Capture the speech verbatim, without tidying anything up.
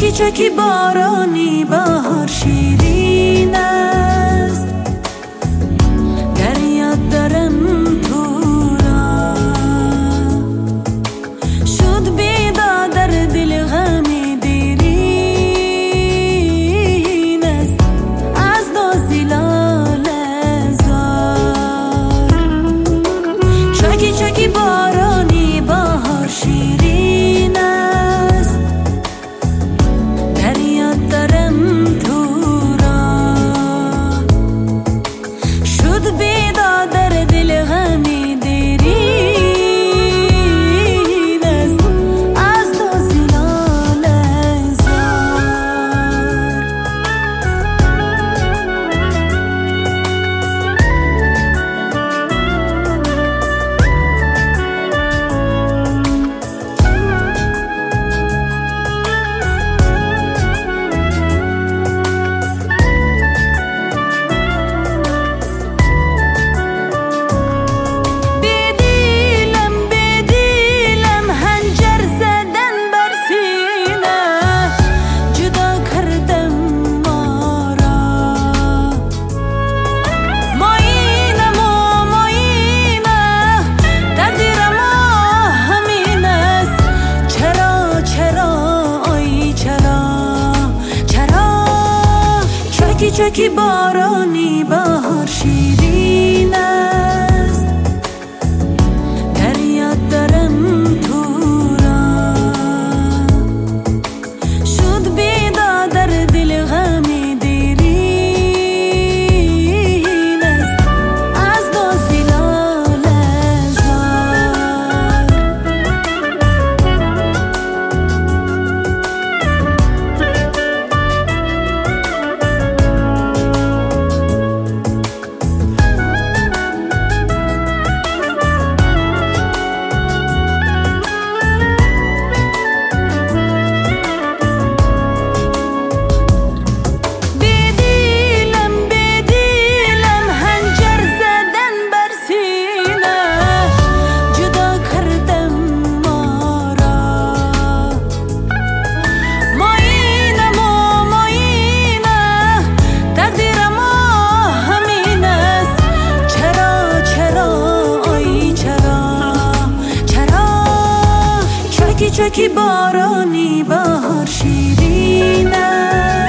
چکی چکی بارانی بهار شیرین است، در یاد دارم تو را. شد بیدار در دل غمی دیرین است، از دو زلال زار. چکی چکی بارانی بهار شیرین است، در یاد دارم تو را. شد بیدار در دل غمی دیرین است، از دو زلال زار. چکی چکی بارانی بهار شیرین است، در یاد دارم تو را. شد بیدار در دل غمی دیرین است، از دو زلال زار. چکی چکی بارانی بهار شیرین است.